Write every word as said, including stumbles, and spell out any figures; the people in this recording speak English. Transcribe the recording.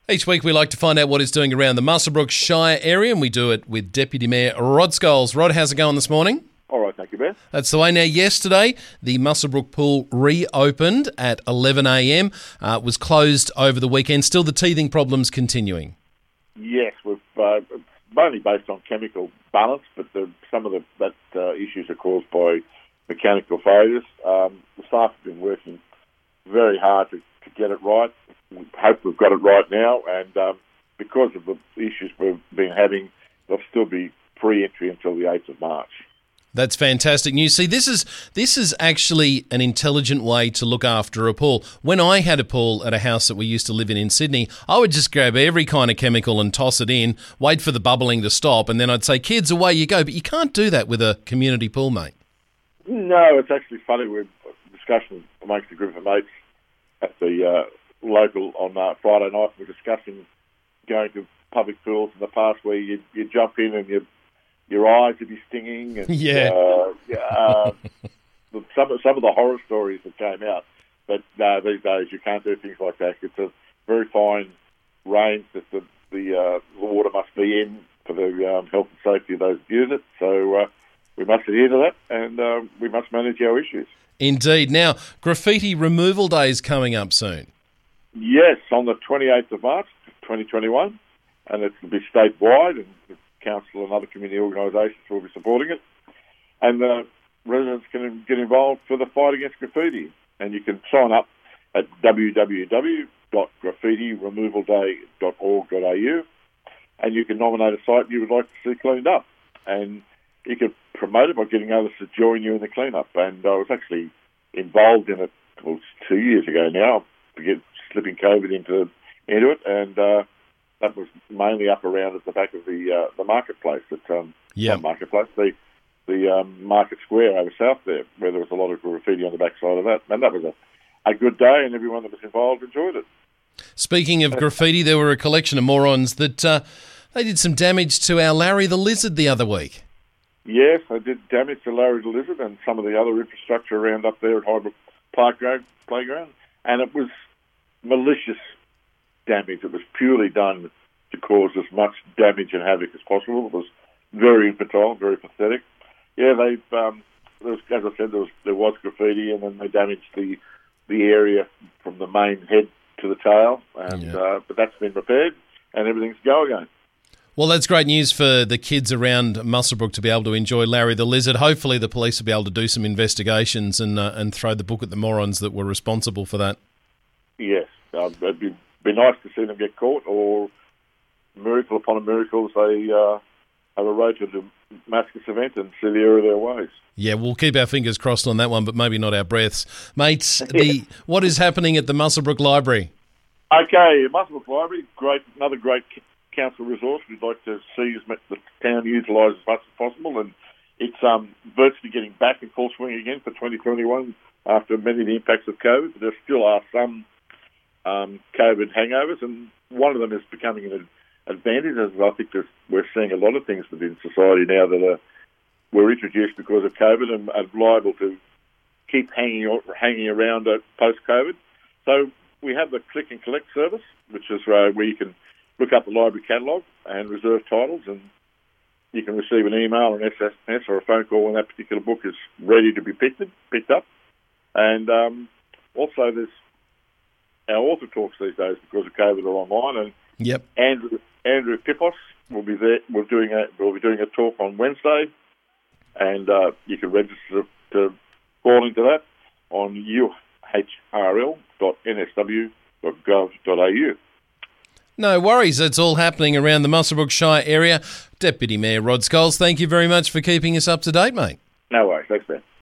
Each week we like to find out what is doing around the Muswellbrook Shire area, and we do it with Deputy Mayor Rod Scholes. Rod, how's it going this morning? All right, thank you, Ben. That's the way. Now, yesterday, the Muswellbrook pool reopened at eleven a m. Uh, was closed over the weekend. Still the teething problems continuing? Yes, we've uh, mainly based on chemical balance, but the, some of the that uh, issues are caused by mechanical failures. Um, the staff have been working very hard to, to get it right. We hope we've got it right now, and um, because of the issues we've been having, there'll still be free entry until the eighth of March. That's fantastic news. See, this is this is actually an intelligent way to look after a pool. When I had a pool at a house that we used to live in in Sydney, I would just grab every kind of chemical and toss it in, wait for the bubbling to stop, and then I'd say, kids, away you go. But you can't do that with a community pool, mate. No, it's actually funny. We've discussion amongst a group of mates at the uh, local on uh, Friday night. We're discussing going to public pools in the past where you you jump in and you your eyes would be stinging, and yeah, uh, uh, some some of the horror stories that came out. But uh, these days you can't do things like that. It's a very fine range that the the, uh, the water must be in for the um, health and safety of those who use it. So uh, we must adhere to that, and uh, we must manage our issues. Indeed. Now, graffiti removal day is coming up soon. Yes, on the twenty-eighth of March, twenty twenty-one, and it will be statewide, and the council and other community organisations will be supporting it. And uh, residents can get involved for the fight against graffiti, and you can sign up at w w w dot graffiti removal day dot org dot a u, and you can nominate a site you would like to see cleaned up, and you can promote it by getting others to join you in the clean-up. And I was actually involved in it, well, it's two years ago now, to get slipping COVID into into it, and uh, that was mainly up around at the back of the uh, the marketplace, at um, yeah. not marketplace, the the um, market square over south there, where there was a lot of graffiti on the backside of that, and that was a, a good day, and everyone that was involved enjoyed it. Speaking of graffiti, there were a collection of morons that uh, they did some damage to our Larry the Lizard the other week. Yes, they did damage to Larry the Lizard and some of the other infrastructure around up there at Highbrook Park Playground, and it was malicious damage. It was purely done to cause as much damage and havoc as possible. It was very infantile, very pathetic. Yeah, they, um, there was, as I said, there was there was graffiti, and then they damaged the the area from the main head to the tail, and yeah. uh, but that's been repaired, and everything's go again. Well, that's great news for the kids around Muswellbrook to be able to enjoy Larry the Lizard. Hopefully the police will be able to do some investigations and uh, and throw the book at the morons that were responsible for that. Yes, uh, it'd be, be nice to see them get caught, or miracle upon a miracle, they uh, have a road to the Damascus event and see the error of their ways. Yeah, we'll keep our fingers crossed on that one, but maybe not our breaths. Mates, the what is happening at the Muswellbrook Library? Okay, Muswellbrook Library, great, another great council resource. We'd like to see the town utilise as much as possible, and it's um, virtually getting back in full swing again for twenty twenty-one after many of the impacts of COVID. But there still are some um, COVID hangovers, and one of them is becoming an advantage, as I think we're seeing a lot of things within society now that are, were introduced because of COVID and are liable to keep hanging hanging around uh, post-COVID. So we have the click and collect service, which is uh, where you can look up the library catalogue and reserve titles, and you can receive an email, an S M S, or a phone call when that particular book is ready to be picked picked up. And um, also, there's our author talks these days because of COVID are online, and yep. Andrew Andrew Pipos will be there. We're doing a we'll be doing a talk on Wednesday, and uh, you can register to call into that on u h r l dot n s w dot gov dot a u. No worries, it's all happening around the Muswellbrook Shire area. Deputy Mayor Rod Scholes, thank you very much for keeping us up to date, mate. No worries, thanks, Ben.